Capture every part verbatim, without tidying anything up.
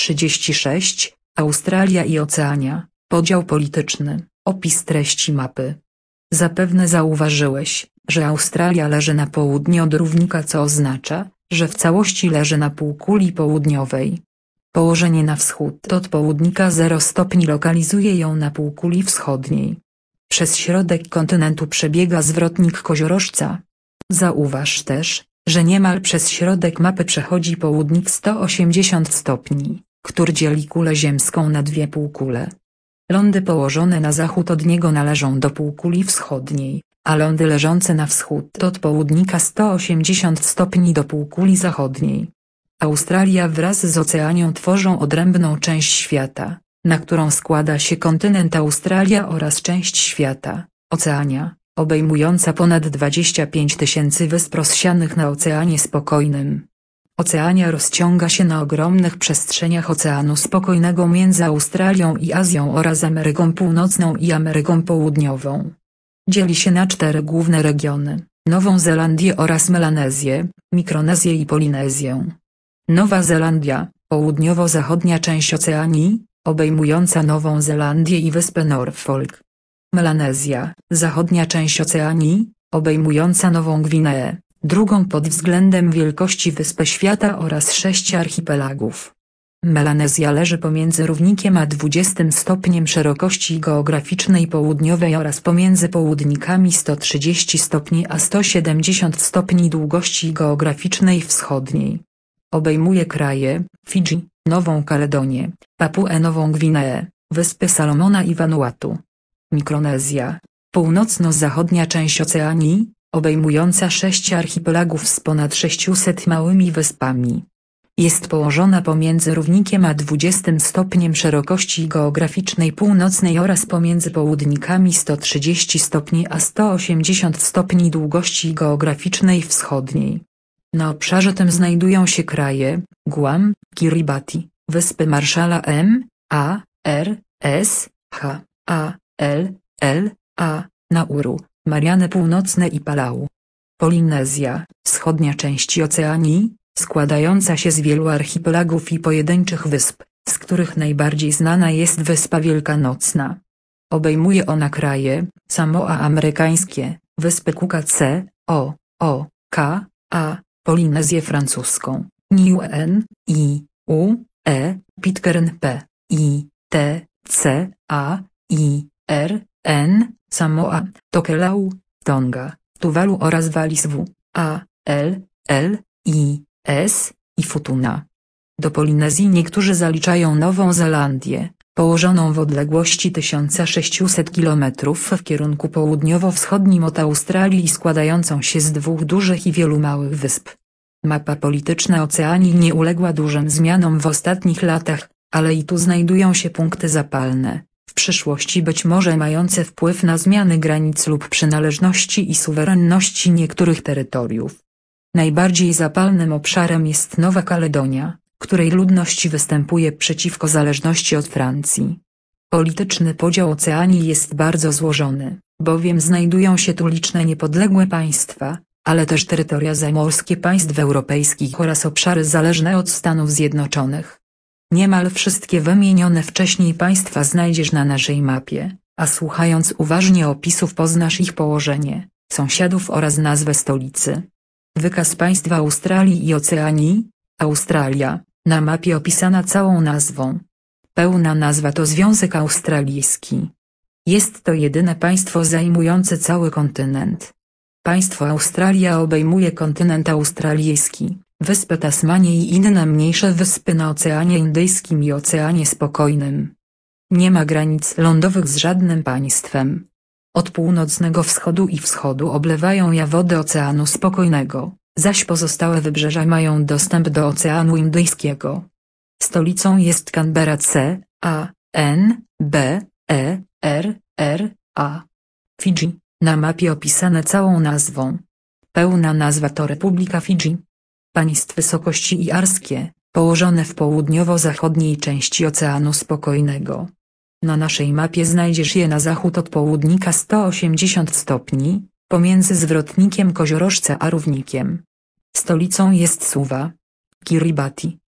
trzydzieści sześć, Australia i Oceania, podział polityczny, opis treści mapy. Zapewne zauważyłeś, że Australia leży na południe od równika, co oznacza, że w całości leży na półkuli południowej. Położenie na wschód od południka zero stopni lokalizuje ją na półkuli wschodniej. Przez środek kontynentu przebiega zwrotnik koziorożca. Zauważ też, że niemal przez środek mapy przechodzi południk sto osiemdziesiąt stopni, który dzieli kulę ziemską na dwie półkule. Lądy położone na zachód od niego należą do półkuli wschodniej, a lądy leżące na wschód od południka sto osiemdziesiąt stopni do półkuli zachodniej. Australia wraz z Oceanią tworzą odrębną część świata, na którą składa się kontynent Australia oraz część świata, Oceania, obejmująca ponad dwadzieścia pięć tysięcy wysp rozsianych na Oceanie Spokojnym. Oceania rozciąga się na ogromnych przestrzeniach Oceanu Spokojnego między Australią i Azją oraz Ameryką Północną i Ameryką Południową. Dzieli się na cztery główne regiony: Nową Zelandię oraz Melanezję, Mikronezję i Polinezję. Nowa Zelandia, południowo-zachodnia część Oceanii, obejmująca Nową Zelandię i wyspę Norfolk. Melanezja, zachodnia część Oceanii, obejmująca Nową Gwineę, drugą pod względem wielkości wyspę świata oraz sześć archipelagów. Melanezja leży pomiędzy równikiem a dwudziestym stopniem szerokości geograficznej południowej oraz pomiędzy południkami sto trzydzieści stopni a sto siedemdziesiąt stopni długości geograficznej wschodniej. Obejmuje kraje Fidżi, Nową Kaledonię, Papuę Nową Gwineę, Wyspy Salomona i Vanuatu. Mikronezja, północno-zachodnia część Oceanii, obejmująca sześć archipelagów z ponad sześciuset małymi wyspami. Jest położona pomiędzy równikiem a dwudziestym stopniem szerokości geograficznej północnej oraz pomiędzy południkami sto trzydzieści stopni a sto osiemdziesiąt stopni długości geograficznej wschodniej. Na obszarze tym znajdują się kraje Guam, Kiribati, Wyspy Marszala M, A, R, S, H, A, L, L, A, Nauru, Mariany Północne i Palau. Polinezja, wschodnia część Oceanii, składająca się z wielu archipelagów i pojedynczych wysp, z których najbardziej znana jest Wyspa Wielkanocna. Obejmuje ona kraje Samoa Amerykańskie, Wyspy Cooka C, O, O, K, A, Polinezję Francuską, Niue, I, U, E, Pitcairn P, I, T, C, A, I, R, N, Samoa, Tokelau, Tonga, Tuwalu oraz Wallis W, A, L, L, I, S, i Futuna. Do Polinezji niektórzy zaliczają Nową Zelandię, położoną w odległości tysiąc sześćset kilometrów w kierunku południowo-wschodnim od Australii i składającą się z dwóch dużych i wielu małych wysp. Mapa polityczna Oceanii nie uległa dużym zmianom w ostatnich latach, ale i tu znajdują się punkty zapalne, w przyszłości być może mające wpływ na zmiany granic lub przynależności i suwerenności niektórych terytoriów. Najbardziej zapalnym obszarem jest Nowa Kaledonia, której ludność występuje przeciwko zależności od Francji. Polityczny podział Oceanii jest bardzo złożony, bowiem znajdują się tu liczne niepodległe państwa, ale też terytoria zamorskie państw europejskich oraz obszary zależne od Stanów Zjednoczonych. Niemal wszystkie wymienione wcześniej państwa znajdziesz na naszej mapie, a słuchając uważnie opisów poznasz ich położenie, sąsiadów oraz nazwę stolicy. Wykaz państw Australii i Oceanii. Australia, na mapie opisana całą nazwą. Pełna nazwa to Związek Australijski. Jest to jedyne państwo zajmujące cały kontynent. Państwo Australia obejmuje kontynent australijski, wyspę Tasmanię i inne mniejsze wyspy na Oceanie Indyjskim i Oceanie Spokojnym. Nie ma granic lądowych z żadnym państwem. Od północnego wschodu i wschodu oblewają je wody Oceanu Spokojnego, zaś pozostałe wybrzeża mają dostęp do Oceanu Indyjskiego. Stolicą jest Canberra C, A, N, B, E, R, R, A. Fidżi, na mapie opisane całą nazwą. Pełna nazwa to Republika Fidżi. Państw wysokości iarskie, położone w południowo-zachodniej części Oceanu Spokojnego. Na naszej mapie znajdziesz je na zachód od południka sto osiemdziesiąt stopni, pomiędzy zwrotnikiem koziorożca a równikiem. Stolicą jest Suva. Kiribati,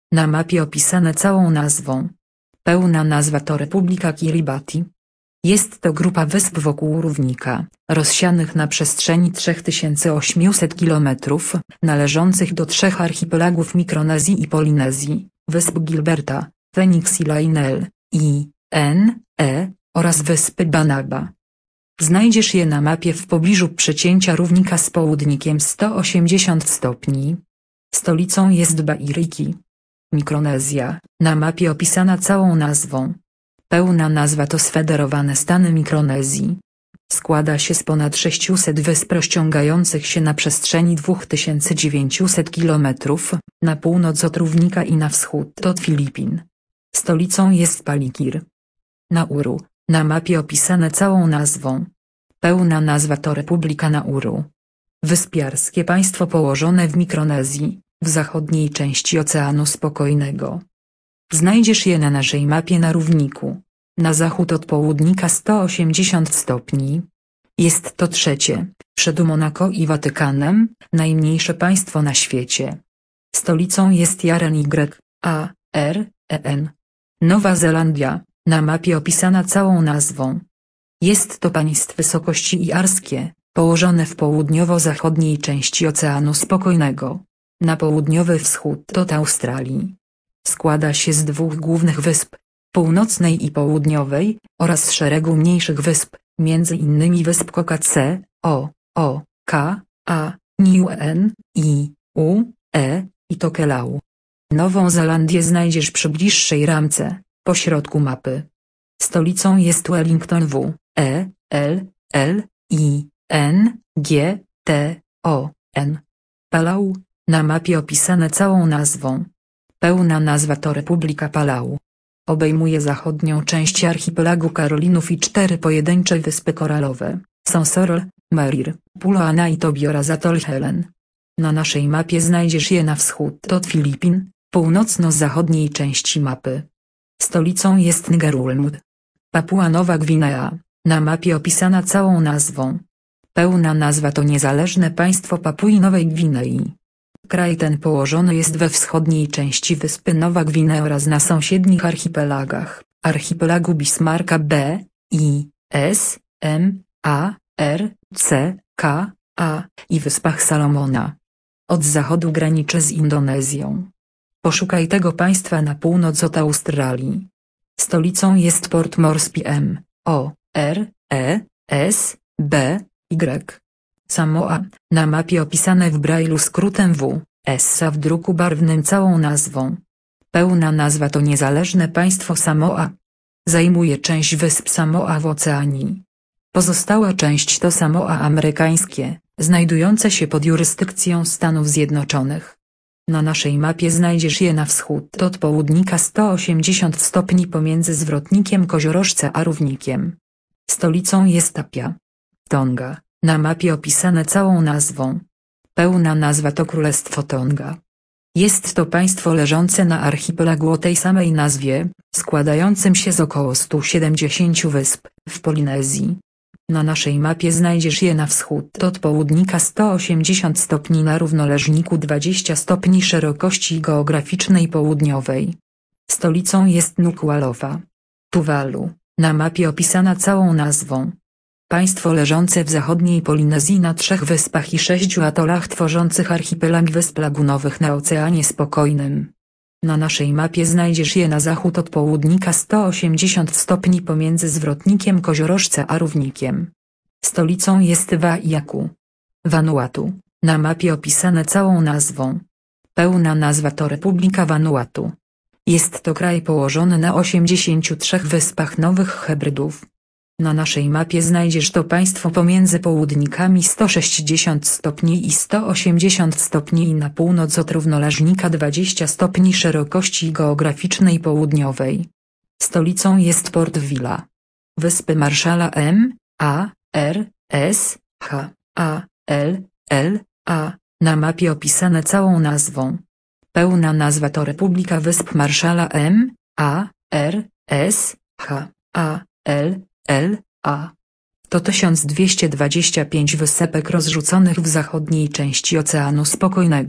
na mapie opisane całą nazwą. Pełna nazwa to Republika Kiribati. Jest to grupa wysp wokół równika, rozsianych na przestrzeni trzy tysiące osiemset kilometrów, należących do trzech archipelagów Mikronezji i Polinezji, wysp Gilberta, Phoenix Island, i N E oraz wyspy Banaba. Znajdziesz je na mapie w pobliżu przecięcia równika z południkiem sto osiemdziesiąt stopni. Stolicą jest Bairiki. Mikronezja, na mapie opisana całą nazwą. Pełna nazwa to Sfederowane Stany Mikronezji. Składa się z ponad sześciuset wysp rozciągających się na przestrzeni dwa tysiące dziewięćset kilometrów, na północ od równika i na wschód od Filipin. Stolicą jest Palikir. Nauru, na mapie opisane całą nazwą. Pełna nazwa to Republika Nauru. Wyspiarskie państwo położone w Mikronezji, w zachodniej części Oceanu Spokojnego. Znajdziesz je na naszej mapie na równiku, na zachód od południka sto osiemdziesiąt stopni. Jest to trzecie, przed Monako i Watykanem, najmniejsze państwo na świecie. Stolicą jest Jaren Y, A, R, E N. Nowa Zelandia, na mapie opisana całą nazwą. Jest to państwo wysokości iarskie, położone w południowo-zachodniej części Oceanu Spokojnego. Na południowy wschód od Australii. Składa się z dwóch głównych wysp, północnej i południowej, oraz szeregu mniejszych wysp, między innymi wysp Koka C, O, O, K, A, Niue, I, U, E, i Tokelau. Nową Zelandię znajdziesz przy bliższej ramce, po środku mapy. Stolicą jest Wellington W, E, L, L, I, N, G, T, O, N. Palau, na mapie opisane całą nazwą. Pełna nazwa to Republika Palau. Obejmuje zachodnią część archipelagu Karolinów i cztery pojedyncze wyspy koralowe, Sonsorol, Merir, Puloana i Tobi oraz atol Helen. Na naszej mapie znajdziesz je na wschód od Filipin, północno-zachodniej części mapy. Stolicą jest Ngerulmud. Papua Nowa Gwinea, na mapie opisana całą nazwą. Pełna nazwa to Niezależne Państwo Papui Nowej Gwinei. Kraj ten położony jest we wschodniej części wyspy Nowa Gwinea oraz na sąsiednich archipelagach, archipelagu Bismarcka B, I, S, M, A, R, C, K, A i wyspach Salomona. Od zachodu graniczy z Indonezją. Poszukaj tego państwa na północ od Australii. Stolicą jest Port Moresby M, O, R, E, S, B, Y. Samoa, na mapie opisane w brailu skrótem W, S w druku barwnym całą nazwą. Pełna nazwa to Niezależne Państwo Samoa. Zajmuje część wysp Samoa w Oceanii. Pozostała część to Samoa amerykańskie, znajdujące się pod jurysdykcją Stanów Zjednoczonych. Na naszej mapie znajdziesz je na wschód od południka sto osiemdziesiąt stopni pomiędzy zwrotnikiem Koziorożca a równikiem. Stolicą jest Apia. Tonga, na mapie opisane całą nazwą. Pełna nazwa to Królestwo Tonga. Jest to państwo leżące na archipelagu o tej samej nazwie, składającym się z około stu siedemdziesięciu wysp, w Polinezji. Na naszej mapie znajdziesz je na wschód od południka sto osiemdziesiąt stopni na równoleżniku dwadzieścia stopni szerokości geograficznej południowej. Stolicą jest Nuku'alofa. Tuwalu, na mapie opisana całą nazwą. Państwo leżące w zachodniej Polinezji na trzech wyspach i sześciu atolach tworzących archipelag wysp lagunowych na Oceanie Spokojnym. Na naszej mapie znajdziesz je na zachód od południka sto osiemdziesiąt stopni pomiędzy zwrotnikiem Koziorożca a równikiem. Stolicą jest Waiaku. Vanuatu, na mapie opisane całą nazwą. Pełna nazwa to Republika Vanuatu. Jest to kraj położony na osiemdziesięciu trzech wyspach Nowych Hebrydów. Na naszej mapie znajdziesz to państwo pomiędzy południkami sto sześćdziesiąt stopni i sto osiemdziesiąt stopni i na północ od równoleżnika dwadzieścia stopni szerokości geograficznej południowej. Stolicą jest Port Vila. Wyspy Marszala M, A, R, S, H, A, L, L, A, na mapie opisane całą nazwą. Pełna nazwa to Republika Wysp Marszala M, A, R, S, H, A, L, L, A. To tysiąc dwieście dwadzieścia pięć wysepek rozrzuconych w zachodniej części Oceanu Spokojnego,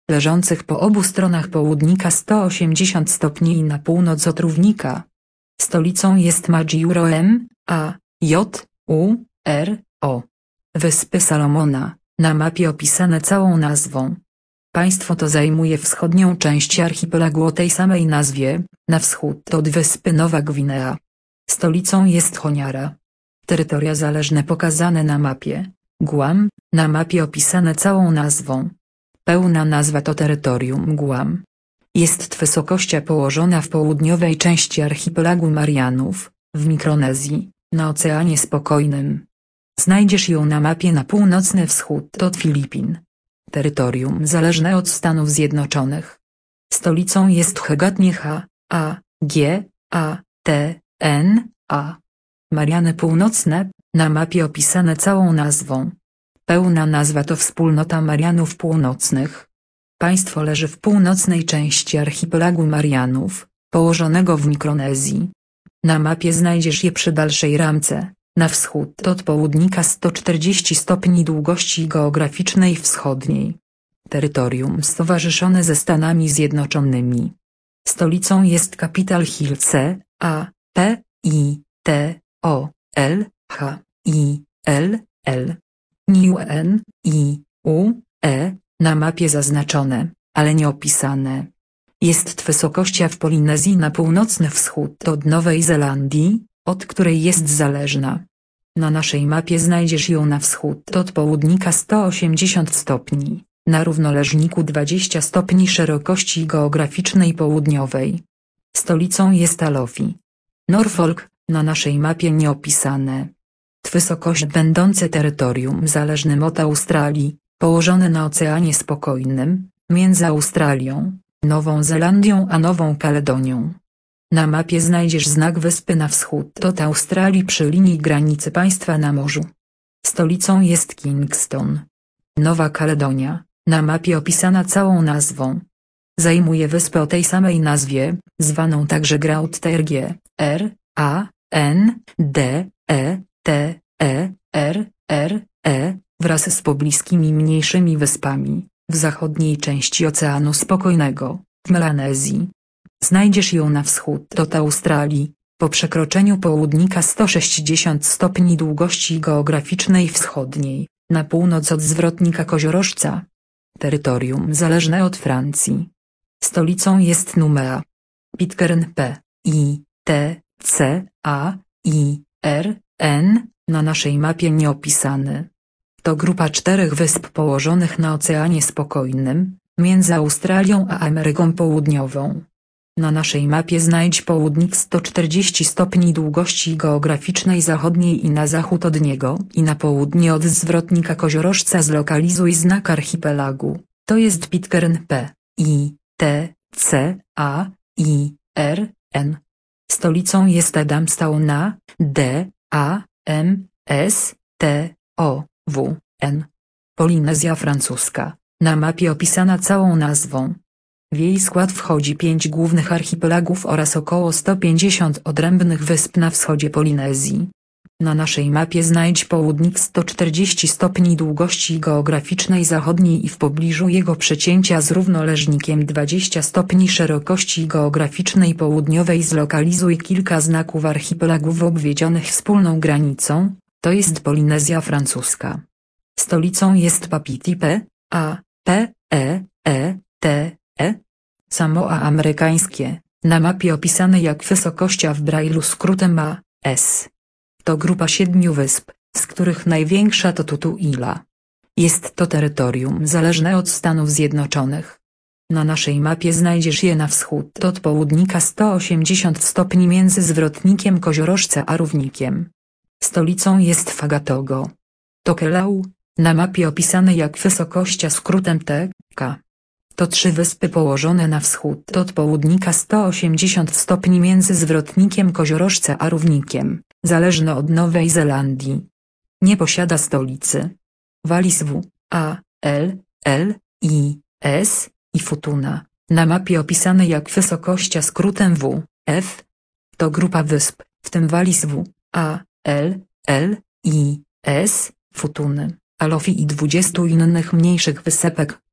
leżących po obu stronach południka sto osiemdziesiąt stopni i na północ od równika. Stolicą jest Majuro-M, A, J, U, R, O. Wyspy Salomona, na mapie opisane całą nazwą. Państwo to zajmuje wschodnią część archipelagu o tej samej nazwie, na wschód od wyspy Nowa Gwinea. Stolicą jest Honiara. Terytoria zależne pokazane na mapie. Guam, na mapie opisane całą nazwą. Pełna nazwa to terytorium Guam. Jest wysokość położona w południowej części archipelagu Marianów, w Mikronezji, na Oceanie Spokojnym. Znajdziesz ją na mapie na północny wschód od Filipin. Terytorium zależne od Stanów Zjednoczonych. Stolicą jest Hegatniecha, A, G, A, T, N, A. Mariany Północne, na mapie opisane całą nazwą. Pełna nazwa to Wspólnota Marianów Północnych. Państwo leży w północnej części archipelagu Marianów, położonego w Mikronezji. Na mapie znajdziesz je przy dalszej ramce, na wschód od południka sto czterdzieści stopni długości geograficznej wschodniej. Terytorium stowarzyszone ze Stanami Zjednoczonymi. Stolicą jest Capitol Hill C, A, P, I, T, O, L, H, I, L, L. New N, I, U, E, na mapie zaznaczone, ale nie opisane. Jest wysokość w Polinezji na północny wschód od Nowej Zelandii, od której jest zależna. Na naszej mapie znajdziesz ją na wschód od południka sto osiemdziesiąt stopni, na równoleżniku dwadzieścia stopni szerokości geograficznej południowej. Stolicą jest Alofi. Norfolk, na naszej mapie nie opisane. Wysokość będące terytorium zależnym od Australii, położone na Oceanie Spokojnym, między Australią, Nową Zelandią a Nową Kaledonią. Na mapie znajdziesz znak wyspy na wschód od Australii przy linii granicy państwa na morzu. Stolicą jest Kingston. Nowa Kaledonia, na mapie opisana całą nazwą. Zajmuje wyspę o tej samej nazwie, zwaną także Groote G, R, A, N, D, E, T, E, R, R, E, wraz z pobliskimi mniejszymi wyspami, w zachodniej części Oceanu Spokojnego, w Melanezji. Znajdziesz ją na wschód od Australii, po przekroczeniu południka sto sześćdziesiąt stopni długości geograficznej wschodniej, na północ od zwrotnika Koziorożca. Terytorium zależne od Francji. Stolicą jest Numea. Pitcairn P, I, T, C, A, I, R, N, na naszej mapie nie opisany. To grupa czterech wysp położonych na Oceanie Spokojnym, między Australią a Ameryką Południową. Na naszej mapie znajdź południk sto czterdzieści stopni długości geograficznej zachodniej i na zachód od niego i na południe od zwrotnika Koziorożca zlokalizuj znak archipelagu, to jest Pitcairn P, I, T, C, A, I, R, N. Stolicą jest Adamstown na D, A, M, S, T, O, W, N. Polinezja Francuska, na mapie opisana całą nazwą. W jej skład wchodzi pięć głównych archipelagów oraz około sto pięćdziesiąt odrębnych wysp na wschodzie Polinezji. Na naszej mapie znajdź południk sto czterdzieści stopni długości geograficznej zachodniej i w pobliżu jego przecięcia z równoleżnikiem dwadzieścia stopni szerokości geograficznej południowej zlokalizuj kilka znaków archipelagów obwiedzionych wspólną granicą, to jest Polinezja Francuska. Stolicą jest Papeete P, A, P, E, E, T, E. Samoa Amerykańskie, na mapie opisane jak wysokość w Braille'u skrótem A, S. To grupa siedmiu wysp, z których największa to Tutuila. Jest to terytorium zależne od Stanów Zjednoczonych. Na naszej mapie znajdziesz je na wschód od południka sto osiemdziesiąt stopni między zwrotnikiem Koziorożca a równikiem. Stolicą jest Fagatogo. Tokelau, na mapie opisane jak wysokość skrótem T, K. To trzy wyspy położone na wschód od południka sto osiemdziesiąt stopni między zwrotnikiem Koziorożca a równikiem, zależne od Nowej Zelandii. Nie posiada stolicy. Wallis W, A, L, L, I, S, i Futuna, na mapie opisane jak wysokość skrótem W, F. To grupa wysp, w tym Wallis W, A, L, L, I, S, Futuny, Alofi i dwudziestu innych mniejszych wysepek,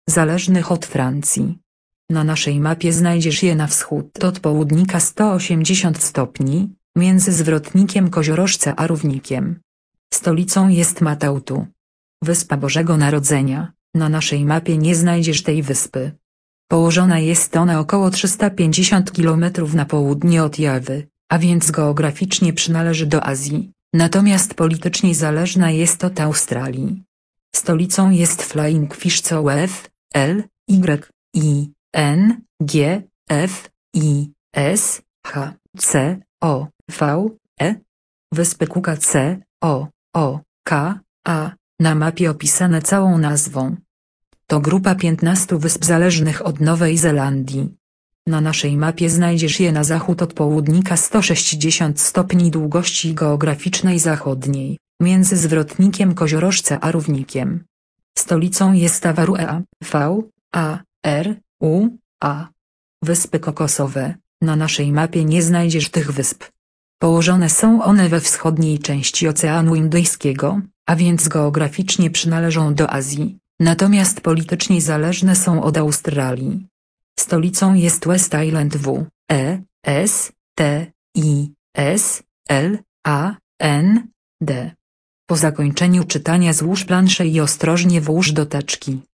zależnych od Francji. Na naszej mapie znajdziesz je na wschód od południka sto osiemdziesiąt stopni, między zwrotnikiem Koziorożce a Równikiem. Stolicą jest Matautu. Wyspa Bożego Narodzenia. Na naszej mapie nie znajdziesz tej wyspy. Położona jest ona około trzysta pięćdziesiąt kilometrów na południe od Jawy, a więc geograficznie przynależy do Azji, natomiast politycznie zależna jest od Australii. Stolicą jest Flying Fish co F, L, Y, I, N, G, F, I, S, H, C, O, V, E. Wyspy Cooka C, O, O, K, A, na mapie opisane całą nazwą. To grupa piętnastu wysp zależnych od Nowej Zelandii. Na naszej mapie znajdziesz je na zachód od południka sto sześćdziesiąt stopni długości geograficznej zachodniej, między zwrotnikiem Koziorożce a Równikiem. Stolicą jest Avarua, V, A, R, U, A. Wyspy Kokosowe. Na naszej mapie nie znajdziesz tych wysp. Położone są one we wschodniej części Oceanu Indyjskiego, a więc geograficznie przynależą do Azji, natomiast politycznie zależne są od Australii. Stolicą jest West Island W, E, S, T, I, S, L, A, N, D. Po zakończeniu czytania złóż planszę i ostrożnie włóż do teczki.